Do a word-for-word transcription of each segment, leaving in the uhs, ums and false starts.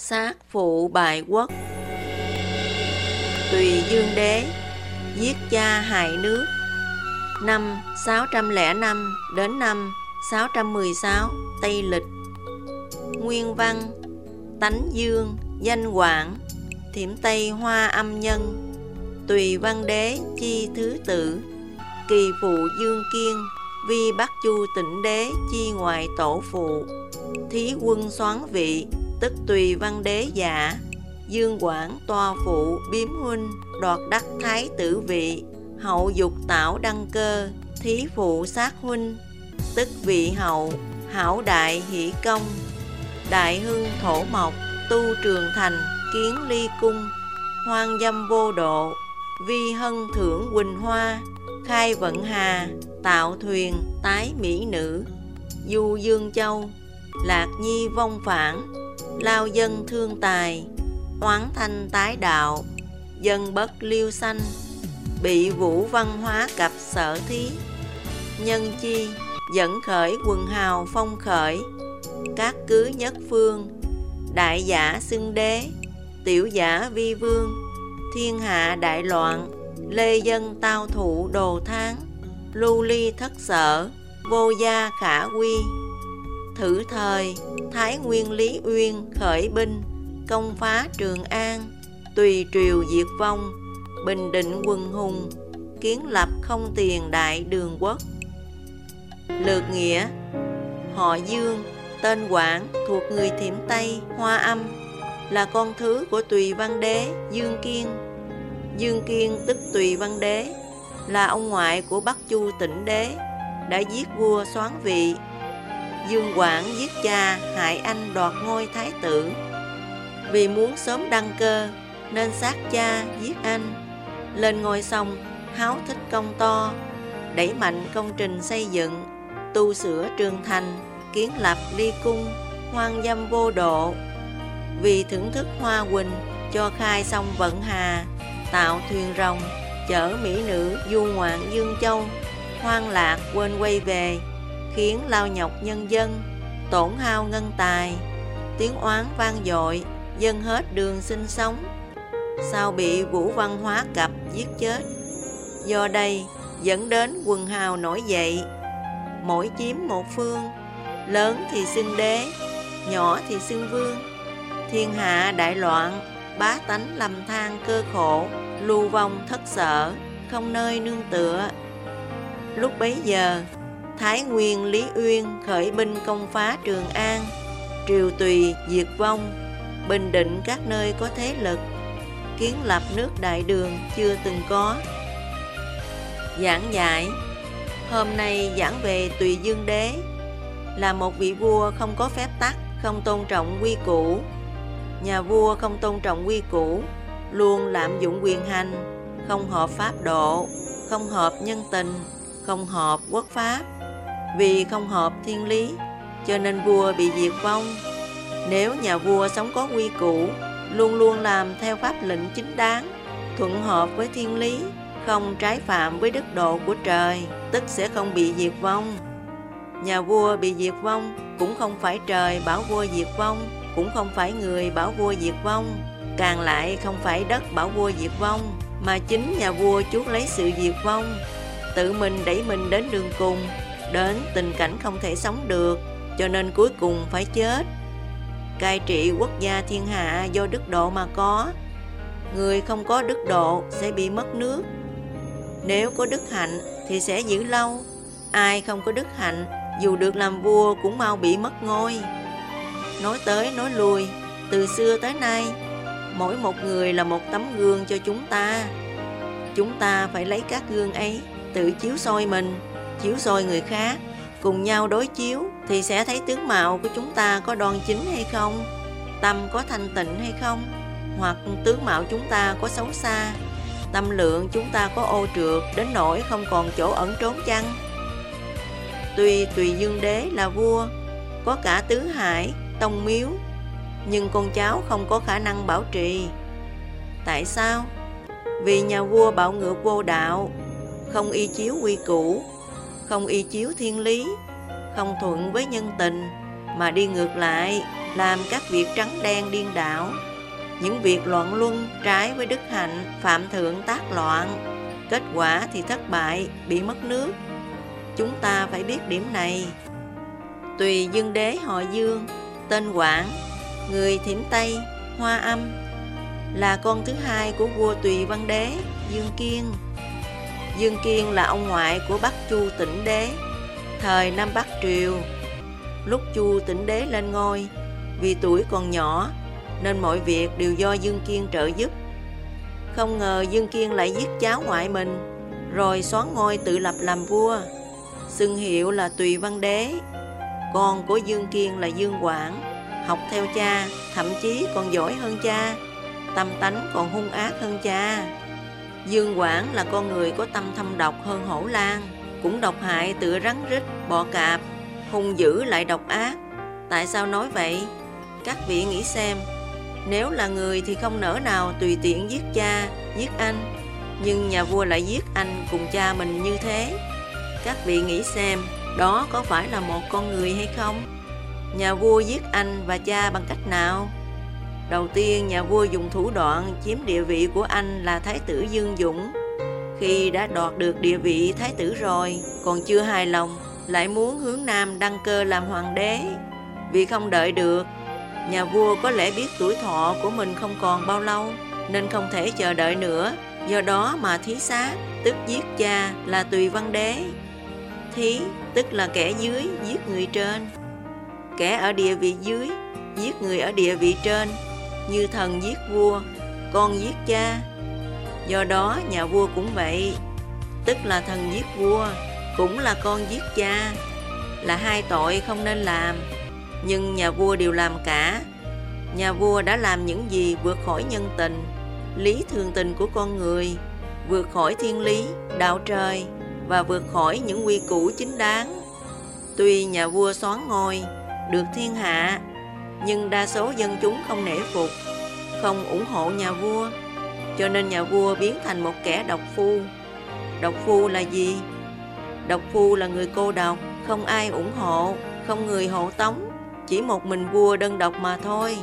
Sát phụ bại quốc. Tùy Dương đế giết cha hại nước. Năm sáu trăm lẻ năm đến năm sáu trăm mười sáu Tây Lịch. Nguyên văn: Tánh Dương, danh Quảng, Thiểm Tây Hoa Âm Nhân. Tùy Văn đế chi thứ tự. Kỳ phụ Dương Kiên, vi Bắc Chu Tịnh đế chi ngoại tổ phụ. Thí quân soán vị, tức Tùy Văn đế giả. Dương Quảng toa phụ biếm huynh, đoạt đắc thái tử vị. Hậu dục tảo đăng cơ, thí phụ sát huynh, tức vị hậu. Hảo đại hỷ công, đại hưng thổ mộc. Tu trường thành, kiến ly cung. Hoang dâm vô độ, vi hân thưởng quỳnh hoa. Khai vận hà, tạo thuyền, tái mỹ nữ. Du Dương Châu, lạc nhi vong phản. Lao dân thương tài, oán thanh tái đạo. Dân bất liêu sanh, bị vũ văn hóa cặp sở thí. Nhân chi, dẫn khởi quần hào phong khởi. Các cứ nhất phương, đại giả xưng đế. Tiểu giả vi vương, thiên hạ đại loạn. Lê dân tao thụ đồ tháng, lưu ly thất sở, vô gia khả quy. Thử thời, Thái Nguyên Lý Uyên khởi binh, công phá Trường An. Tùy triều diệt vong, bình định quần hùng. Kiến lập không tiền đại đường quốc. Lược nghĩa: họ Dương, tên Quảng, thuộc người Thiểm Tây Hoa Âm, là con thứ của Tùy Văn đế Dương Kiên. Dương Kiên tức Tùy Văn đế, là ông ngoại của Bắc Chu Tịnh đế, đã giết vua soán vị. Dương Quảng giết cha hại anh đoạt ngôi thái tử. Vì muốn sớm đăng cơ nên sát cha giết anh. Lên ngôi xong háo thích công to, đẩy mạnh công trình xây dựng, tu sửa trường thành, kiến lập ly cung, hoang dâm vô độ. Vì thưởng thức hoa quỳnh, cho khai xong vận hà, tạo thuyền rồng, chở mỹ nữ du ngoạn Dương Châu. Hoang lạc quên quay về, khiến lao nhọc nhân dân, tổn hao ngân tài. Tiếng oán vang dội, dân hết đường sinh sống. Sau bị Vũ Văn Hóa Cập giết chết. Do đây dẫn đến quần hào nổi dậy, mỗi chiếm một phương. Lớn thì xưng đế, nhỏ thì xưng vương. Thiên hạ đại loạn, bá tánh lầm than cơ khổ. Lưu vong thất sở, không nơi nương tựa. Lúc bấy giờ, Thái Nguyên Lý Uyên khởi binh công phá Trường An. Triều Tùy diệt vong, bình định các nơi có thế lực, kiến lập nước đại đường chưa từng có. Giảng giải: hôm nay giảng về Tùy Dương đế, là một vị vua không có phép tắc, không tôn trọng quy củ. Nhà vua không tôn trọng quy củ, luôn lạm dụng quyền hành, không hợp pháp độ, không hợp nhân tình, không hợp quốc pháp. Vì không hợp thiên lý, cho nên vua bị diệt vong. Nếu nhà vua sống có quy củ, luôn luôn làm theo pháp lệnh chính đáng, thuận hợp với thiên lý, không trái phạm với đức độ của trời, tức sẽ không bị diệt vong. Nhà vua bị diệt vong, cũng không phải trời bảo vua diệt vong, cũng không phải người bảo vua diệt vong, càng lại không phải đất bảo vua diệt vong, mà chính nhà vua chuốc lấy sự diệt vong, tự mình đẩy mình đến đường cùng, đến tình cảnh không thể sống được, cho nên cuối cùng phải chết. Cai trị quốc gia thiên hạ do đức độ mà có. Người không có đức độ sẽ bị mất nước. Nếu có đức hạnh thì sẽ giữ lâu. Ai không có đức hạnh, dù được làm vua cũng mau bị mất ngôi. Nói tới nói lui, từ xưa tới nay, mỗi một người là một tấm gương cho chúng ta. Chúng ta phải lấy các gương ấy, tự chiếu soi mình, chiếu soi người khác, cùng nhau đối chiếu thì sẽ thấy tướng mạo của chúng ta có đoan chính hay không, tâm có thanh tịnh hay không, hoặc tướng mạo chúng ta có xấu xa, tâm lượng chúng ta có ô trượt đến nỗi không còn chỗ ẩn trốn chăng. Tuy Tùy Dương đế là vua, có cả tứ hải, tông miếu, nhưng con cháu không có khả năng bảo trì. Tại sao? Vì nhà vua bạo ngược vô đạo, không y chiếu quy củ, không y chiếu thiên lý, không thuận với nhân tình, mà đi ngược lại, làm các việc trắng đen điên đảo, những việc loạn luân trái với đức hạnh, phạm thượng tác loạn, kết quả thì thất bại, bị mất nước. Chúng ta phải biết điểm này. Tùy Dương Đế họ Dương, tên Quảng, người Thiểm Tây, Hoa Âm, là con thứ hai của vua Tùy Văn Đế, Dương Kiên. Dương Kiên là ông ngoại của Bắc Chu Tĩnh Đế, thời Nam Bắc Triều. Lúc Chu Tĩnh Đế lên ngôi, vì tuổi còn nhỏ nên mọi việc đều do Dương Kiên trợ giúp. Không ngờ Dương Kiên lại giết cháu ngoại mình, rồi soán ngôi tự lập làm vua, xưng hiệu là Tùy Văn Đế. Con của Dương Kiên là Dương Quảng, học theo cha, thậm chí còn giỏi hơn cha, tâm tánh còn hung ác hơn cha. Dương Quảng là con người có tâm thâm độc hơn hổ lang, cũng độc hại tựa rắn rít, bọ cạp, hung dữ lại độc ác. Tại sao nói vậy? Các vị nghĩ xem, nếu là người thì không nỡ nào tùy tiện giết cha, giết anh, nhưng nhà vua lại giết anh cùng cha mình như thế. Các vị nghĩ xem, đó có phải là một con người hay không? Nhà vua giết anh và cha bằng cách nào? Đầu tiên, nhà vua dùng thủ đoạn chiếm địa vị của anh là Thái tử Dương Dũng. Khi đã đoạt được địa vị Thái tử rồi, còn chưa hài lòng, lại muốn hướng Nam đăng cơ làm hoàng đế. Vì không đợi được, nhà vua có lẽ biết tuổi thọ của mình không còn bao lâu, nên không thể chờ đợi nữa. Do đó mà thí sát, tức giết cha, là Tùy Văn Đế. Thí, tức là kẻ dưới giết người trên. Kẻ ở địa vị dưới giết người ở địa vị trên, như thần giết vua, con giết cha. Do đó nhà vua cũng vậy, tức là thần giết vua, cũng là con giết cha, là hai tội không nên làm. Nhưng nhà vua đều làm cả. Nhà vua đã làm những gì vượt khỏi nhân tình, lý thường tình của con người, vượt khỏi thiên lý, đạo trời, và vượt khỏi những quy củ chính đáng. Tuy nhà vua soán ngôi, được thiên hạ, nhưng đa số dân chúng không nể phục, không ủng hộ nhà vua, cho nên nhà vua biến thành một kẻ độc phu. Độc phu là gì? Độc phu là người cô độc, không ai ủng hộ, không người hộ tống, chỉ một mình vua đơn độc mà thôi.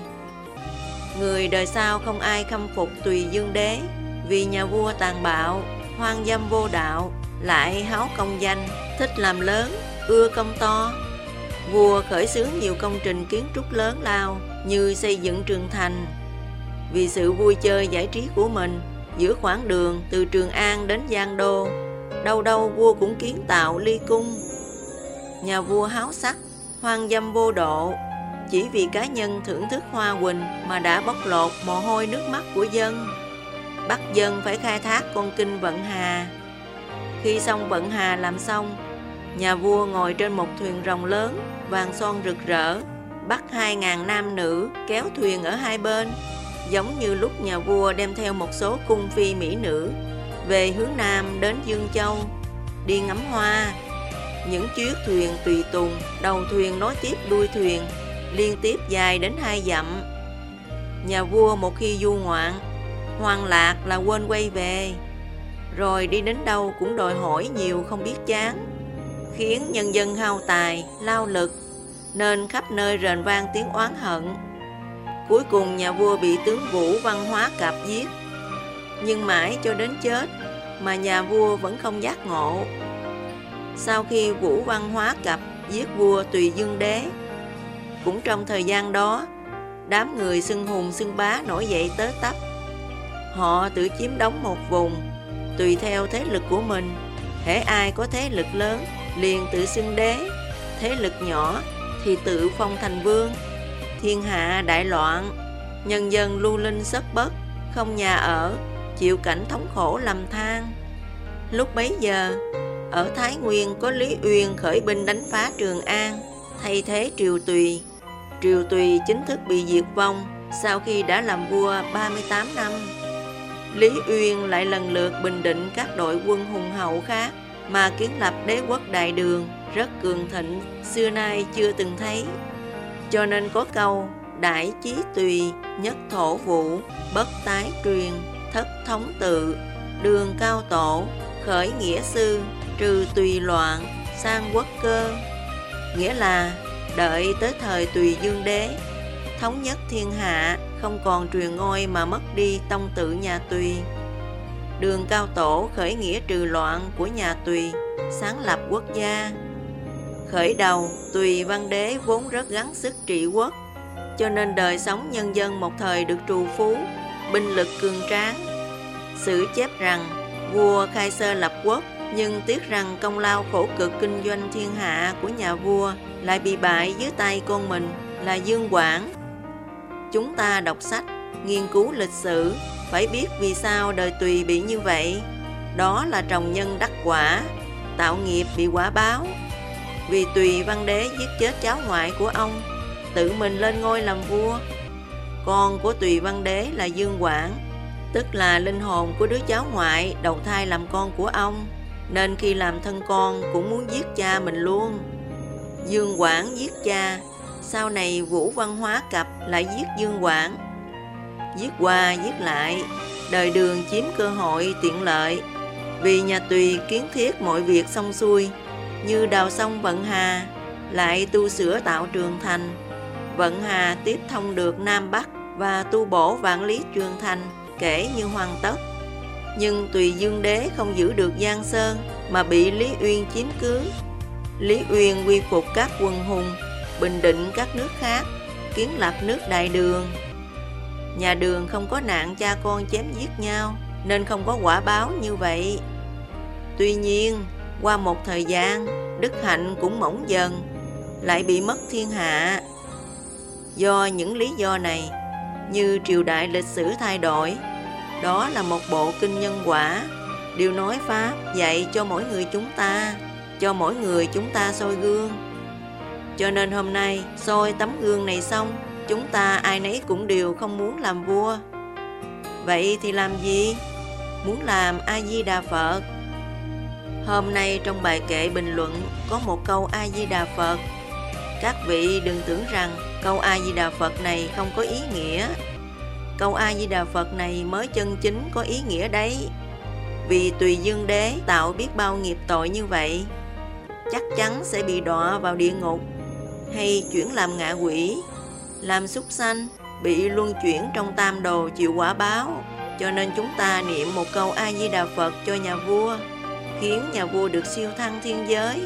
Người đời sau không ai khâm phục Tùy Dương Đế, vì nhà vua tàn bạo, hoang dâm vô đạo, lại háo công danh, thích làm lớn, ưa công to. Vua khởi xướng nhiều công trình kiến trúc lớn lao như xây dựng trường thành. Vì sự vui chơi giải trí của mình, giữa khoảng đường từ Trường An đến Giang Đô, đâu đâu vua cũng kiến tạo ly cung. Nhà vua háo sắc, hoang dâm vô độ, chỉ vì cá nhân thưởng thức hoa huỳnh mà đã bóc lột mồ hôi nước mắt của dân, bắt dân phải khai thác con kinh Vận Hà. Khi xong Vận Hà làm xong, nhà vua ngồi trên một thuyền rồng lớn, vàng son rực rỡ, bắt hai ngàn nam nữ kéo thuyền ở hai bên, giống như lúc nhà vua đem theo một số cung phi mỹ nữ về hướng Nam đến Dương Châu, đi ngắm hoa. Những chiếc thuyền tùy tùng, đầu thuyền nối tiếp đuôi thuyền, liên tiếp dài đến hai dặm. Nhà vua một khi du ngoạn, hoang lạc là quên quay về, rồi đi đến đâu cũng đòi hỏi nhiều không biết chán, khiến nhân dân hao tài, lao lực, nên khắp nơi rền vang tiếng oán hận. Cuối cùng nhà vua bị tướng Vũ Văn Hóa Cập giết. Nhưng mãi cho đến chết mà nhà vua vẫn không giác ngộ. Sau khi Vũ Văn Hóa Cập giết vua Tùy Dương Đế, cũng trong thời gian đó, đám người xưng hùng xưng bá nổi dậy tới tấp. Họ tự chiếm đóng một vùng, tùy theo thế lực của mình. Hễ ai có thế lực lớn liền tự xưng đế, thế lực nhỏ thì tự phong thành vương. Thiên hạ đại loạn, nhân dân lưu linh sất bất, không nhà ở, chịu cảnh thống khổ lầm than. Lúc bấy giờ, ở Thái Nguyên có Lý Uyên khởi binh đánh phá Trường An, thay thế Triều Tùy. Triều Tùy chính thức bị diệt vong sau khi đã làm vua ba mươi tám năm. Lý Uyên lại lần lượt bình định các đội quân hùng hậu khác mà kiến lập đế quốc Đại Đường rất cường thịnh, xưa nay chưa từng thấy. Cho nên có câu đại chí tùy, nhất thổ vũ, bất tái truyền, thất thống tự, đường cao tổ, khởi nghĩa sư, trừ tùy loạn, sang quốc cơ. Nghĩa là đợi tới thời Tùy Dương Đế, thống nhất thiên hạ, không còn truyền ngôi mà mất đi tông tự nhà Tùy. Đường Cao Tổ khởi nghĩa trừ loạn của nhà Tùy, sáng lập quốc gia. Khởi đầu, Tùy Văn Đế vốn rất gắng sức trị quốc, cho nên đời sống nhân dân một thời được trù phú, binh lực cường tráng. Sử chép rằng, vua khai sơ lập quốc, nhưng tiếc rằng công lao khổ cực kinh doanh thiên hạ của nhà vua lại bị bại dưới tay con mình là Dương Quảng. Chúng ta đọc sách, nghiên cứu lịch sử, phải biết vì sao đời Tùy bị như vậy. Đó là trồng nhân đắc quả, tạo nghiệp bị quả báo. Vì Tùy Văn Đế giết chết cháu ngoại của ông, tự mình lên ngôi làm vua. Con của Tùy Văn Đế là Dương Quảng, tức là linh hồn của đứa cháu ngoại đầu thai làm con của ông, nên khi làm thân con cũng muốn giết cha mình luôn. Dương Quảng giết cha, sau này Vũ Văn Hóa Cập lại giết Dương Quảng. Giết qua giết lại, đời Đường chiếm cơ hội tiện lợi. Vì nhà Tùy kiến thiết mọi việc xong xuôi, như đào sông Vận Hà, lại tu sửa tạo trường thành. Vận Hà tiếp thông được Nam Bắc và tu bổ vạn lý trường thành, kể như hoàn tất. Nhưng Tùy Dương Đế không giữ được Giang Sơn mà bị Lý Uyên chiếm cứ. Lý Uyên quy phục các quần hùng, bình định các nước khác, kiến lập nước Đại Đường. Nhà Đường không có nạn cha con chém giết nhau, nên không có quả báo như vậy. Tuy nhiên, qua một thời gian, đức hạnh cũng mỏng dần, lại bị mất thiên hạ. Do những lý do này, như triều đại lịch sử thay đổi, đó là một bộ kinh nhân quả, điều nói Pháp dạy cho mỗi người chúng ta, cho mỗi người chúng ta soi gương. Cho nên hôm nay, soi tấm gương này xong, chúng ta ai nấy cũng đều không muốn làm vua. Vậy thì làm gì? Muốn làm A-di-đà Phật. Hôm nay trong bài kệ bình luận có một câu A-di-đà Phật. Các vị đừng tưởng rằng câu A-di-đà Phật này không có ý nghĩa. Câu A-di-đà Phật này mới chân chính có ý nghĩa đấy. Vì Tùy Dương Đế tạo biết bao nghiệp tội như vậy, chắc chắn sẽ bị đọa vào địa ngục, hay chuyển làm ngạ quỷ, làm súc sanh, bị luân chuyển trong tam đồ chịu quả báo. Cho nên chúng ta niệm một câu A-di-đà Phật cho nhà vua, khiến nhà vua được siêu thăng thiên giới.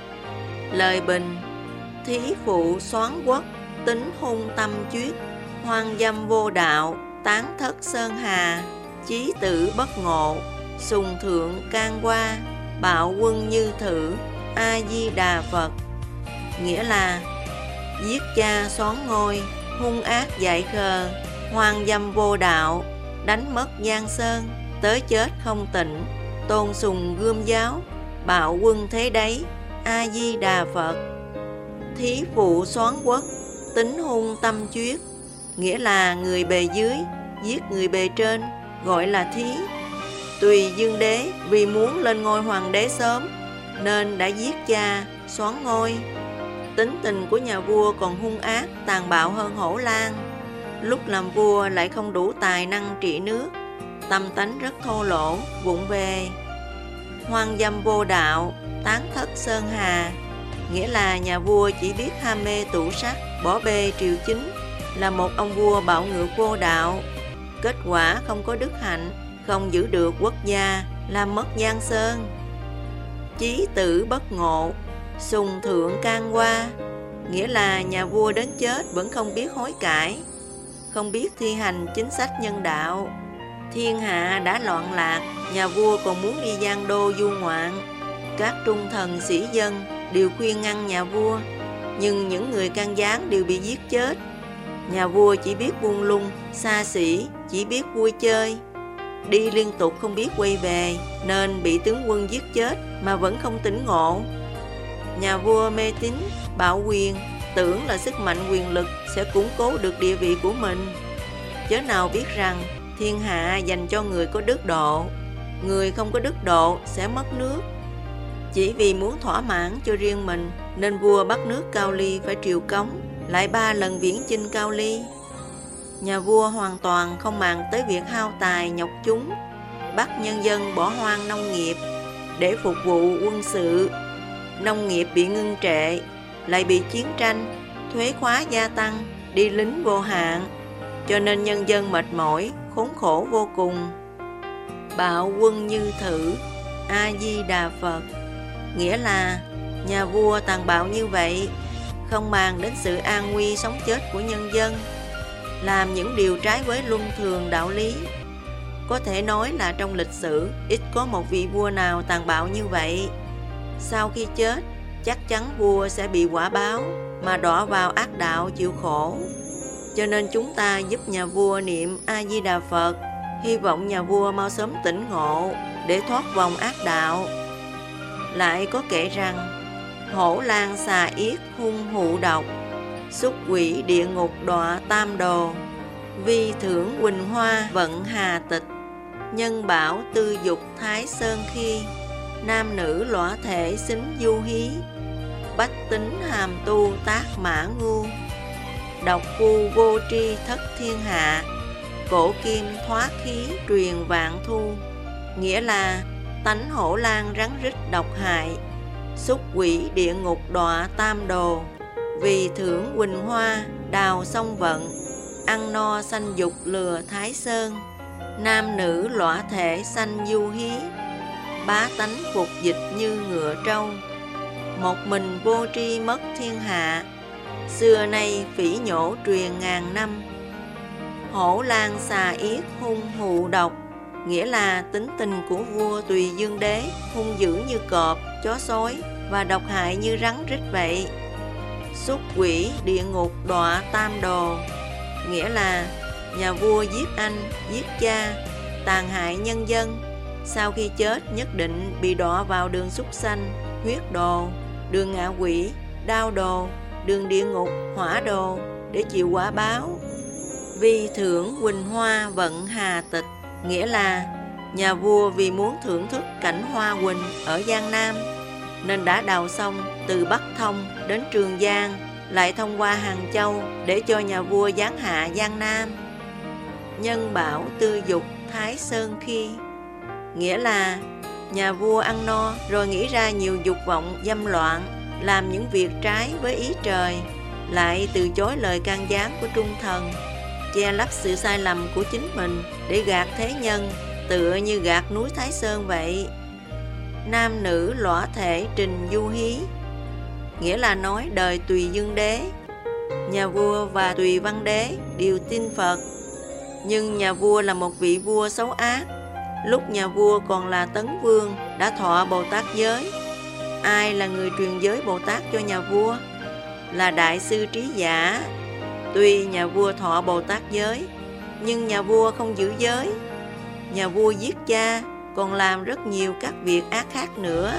Lời bình: thí phụ soán quốc, tính hung tâm chuyết, hoang dâm vô đạo, tán thất sơn hà, chí tử bất ngộ, sùng thượng can qua, bạo quân như thử, A-di-đà Phật. Nghĩa là giết cha soán ngôi, hung ác dại khờ, hoang dâm vô đạo, đánh mất Giang Sơn, tới chết không tịnh, tôn sùng gươm giáo, bạo quân thế đấy, A-di-đà Phật. Thí phụ soán quốc, tính hung tâm chuyết, nghĩa là người bề dưới giết người bề trên, gọi là thí. Tùy Dương Đế vì muốn lên ngôi hoàng đế sớm, nên đã giết cha, soán ngôi. Tính tình của nhà vua còn hung ác, tàn bạo hơn Hổ Lang. Lúc làm vua lại không đủ tài năng trị nước, tâm tánh rất thô lỗ, vụng về. Hoang dâm vô đạo, tán thất sơn hà, nghĩa là nhà vua chỉ biết ham mê tủ sắc, bỏ bê triều chính, là một ông vua bạo ngược vô đạo. Kết quả không có đức hạnh, không giữ được quốc gia, làm mất Giang Sơn. Chí tử bất ngộ, sùng thượng can qua, nghĩa là nhà vua đến chết vẫn không biết hối cải, không biết thi hành chính sách nhân đạo. Thiên hạ đã loạn lạc, nhà vua còn muốn đi giang đô du ngoạn. Các trung thần sĩ dân đều khuyên ngăn nhà vua, nhưng những người can gián đều bị giết chết. Nhà vua chỉ biết buông lung, xa xỉ, chỉ biết vui chơi, đi liên tục không biết quay về, nên bị tướng quân giết chết mà vẫn không tỉnh ngộ. Nhà vua mê tín, bạo quyền, tưởng là sức mạnh quyền lực sẽ củng cố được địa vị của mình. Chớ nào biết rằng thiên hạ dành cho người có đức độ, người không có đức độ sẽ mất nước. Chỉ vì muốn thỏa mãn cho riêng mình, nên vua bắt nước Cao Ly phải triều cống, lại ba lần viễn chinh Cao Ly. Nhà vua hoàn toàn không màng tới việc hao tài nhọc chúng, bắt nhân dân bỏ hoang nông nghiệp để phục vụ quân sự. Nông nghiệp bị ngưng trệ, lại bị chiến tranh, thuế khóa gia tăng, đi lính vô hạn, cho nên nhân dân mệt mỏi, khốn khổ vô cùng. Bạo quân như thử, A-di-đà Phật. Nghĩa là nhà vua tàn bạo như vậy, không màng đến sự an nguy sống chết của nhân dân, làm những điều trái với luân thường đạo lý. Có thể nói là trong lịch sử ít có một vị vua nào tàn bạo như vậy. Sau khi chết, chắc chắn vua sẽ bị quả báo mà đọa vào ác đạo chịu khổ. Cho nên chúng ta giúp nhà vua niệm A-di-đà Phật, hy vọng nhà vua mau sớm tỉnh ngộ để thoát vòng ác đạo. Lại có kể rằng, hổ lang xà yết hung hụ độc, xúc quỷ địa ngục đọa tam đồ, vi thưởng quỳnh hoa vận hà tịch, nhân bảo tư dục thái sơn khi, nam nữ lõa thể xính du hí, bách tính hàm tu tác mã ngu, độc phu vô tri thất thiên hạ, cổ kim thoát khí truyền vạn thu. Nghĩa là tánh hổ lang rắn rít độc hại, xúc quỷ địa ngục đọa tam đồ, vì thưởng quỳnh hoa đào sông vận, ăn no sanh dục lừa thái sơn, nam nữ lõa thể sanh du hí, bá tánh phục dịch như ngựa trâu, một mình vô tri mất thiên hạ, xưa nay phỉ nhổ truyền ngàn năm. Hổ lang xà yết hung hụ độc, nghĩa là tính tình của vua Tùy Dương Đế hung dữ như cọp, chó sói và độc hại như rắn rít vậy. Xúc quỷ địa ngục đọa tam đồ, nghĩa là nhà vua giết anh, giết cha, tàn hại nhân dân. Sau khi chết nhất định bị đọa vào đường súc sanh, huyết đồ, đường ngạ quỷ, đao đồ, đường địa ngục, hỏa đồ để chịu quả báo. Vi thưởng quỳnh hoa vận hà tịch, nghĩa là nhà vua vì muốn thưởng thức cảnh hoa quỳnh ở Giang Nam nên đã đào sông từ Bắc Thông đến Trường Giang, lại thông qua Hàng Châu để cho nhà vua giáng hạ Giang Nam. Nhân bảo tư dục thái sơn khi, nghĩa là nhà vua ăn no rồi nghĩ ra nhiều dục vọng dâm loạn, làm những việc trái với ý trời, lại từ chối lời can gián của trung thần, che lấp sự sai lầm của chính mình để gạt thế nhân, tựa như gạt núi Thái Sơn vậy. Nam nữ lõa thể trình du hí, nghĩa là nói đời Tùy Dương Đế, nhà vua và Tùy Văn Đế đều tin Phật, nhưng nhà vua là một vị vua xấu ác. Lúc nhà vua còn là Tấn Vương đã thọ Bồ Tát giới. Ai là người truyền giới Bồ Tát cho nhà vua? Là Đại sư Trí Giả. Tuy nhà vua thọ Bồ Tát giới, nhưng nhà vua không giữ giới. Nhà vua giết cha, còn làm rất nhiều các việc ác khác nữa.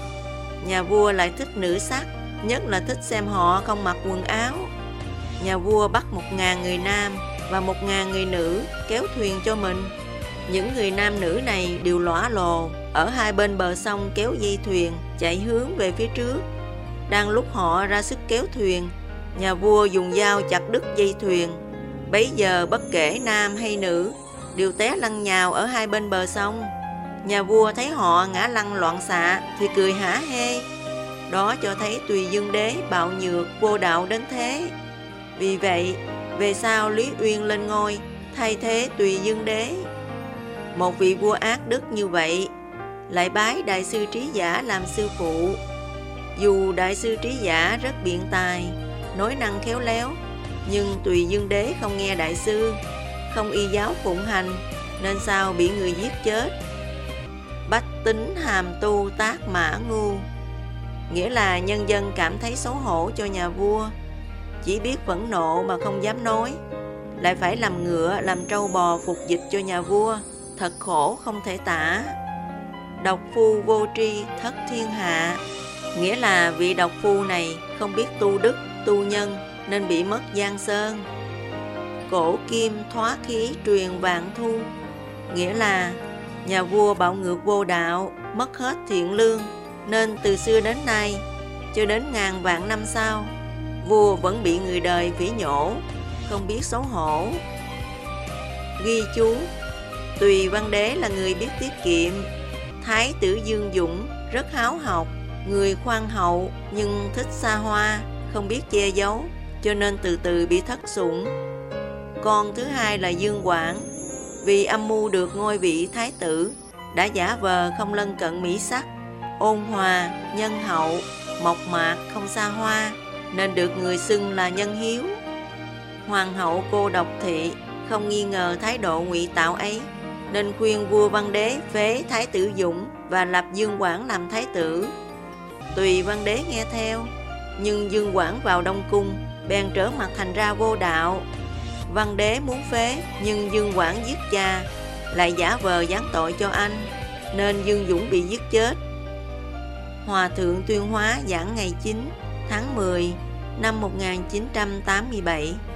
Nhà vua lại thích nữ sắc, nhất là thích xem họ không mặc quần áo. Nhà vua bắt một ngàn người nam và một ngàn người nữ kéo thuyền cho mình. Những người nam nữ này đều lõa lồ, ở hai bên bờ sông kéo dây thuyền, chạy hướng về phía trước. Đang lúc họ ra sức kéo thuyền, nhà vua dùng dao chặt đứt dây thuyền. Bấy giờ bất kể nam hay nữ đều té lăn nhào ở hai bên bờ sông. Nhà vua thấy họ ngã lăn loạn xạ thì cười hả hê. Đó cho thấy Tùy Dương Đế bạo nhược vô đạo đến thế. Vì vậy, về sau Lý Uyên lên ngôi thay thế Tùy Dương Đế. Một vị vua ác đức như vậy lại bái Đại sư Trí Giả làm sư phụ. Dù Đại sư Trí Giả rất biện tài, nói năng khéo léo, nhưng Tùy Dương Đế không nghe Đại sư, không y giáo phụng hành, nên sao bị người giết chết. Bách tính hàm tu tác mã ngu, nghĩa là nhân dân cảm thấy xấu hổ cho nhà vua, chỉ biết phẫn nộ mà không dám nói, lại phải làm ngựa, làm trâu bò phục dịch cho nhà vua, thật khổ không thể tả. Độc phu vô tri thất thiên hạ, nghĩa là vị độc phu này không biết tu đức, tu nhân nên bị mất giang sơn. Cổ kim thoá khí truyền vạn thu, nghĩa là nhà vua bạo ngược vô đạo, mất hết thiện lương, nên từ xưa đến nay cho đến ngàn vạn năm sau, vua vẫn bị người đời phỉ nhổ, không biết xấu hổ. Ghi chú: Tùy Văn Đế là người biết tiết kiệm. Thái tử Dương Dũng rất háo học, người khoan hậu nhưng thích xa hoa, không biết che giấu, cho nên từ từ bị thất sủng. Con thứ hai là Dương Quảng, vì âm mưu được ngôi vị thái tử, đã giả vờ không lân cận mỹ sắc, ôn hòa, nhân hậu, mộc mạc, không xa hoa, nên được người xưng là nhân hiếu. Hoàng hậu cô Độc Thị không nghi ngờ thái độ ngụy tạo ấy, nên khuyên vua Văn Đế phế thái tử Dũng và lập Dương Quảng làm thái tử. Tùy Văn Đế nghe theo, nhưng Dương Quảng vào Đông Cung bèn trở mặt thành ra vô đạo. Văn Đế muốn phế, nhưng Dương Quảng giết cha, lại giả vờ giáng tội cho anh, nên Dương Dũng bị giết chết. Hòa thượng Tuyên Hóa giảng ngày chín tháng mười năm một nghìn chín trăm tám mươi bảy.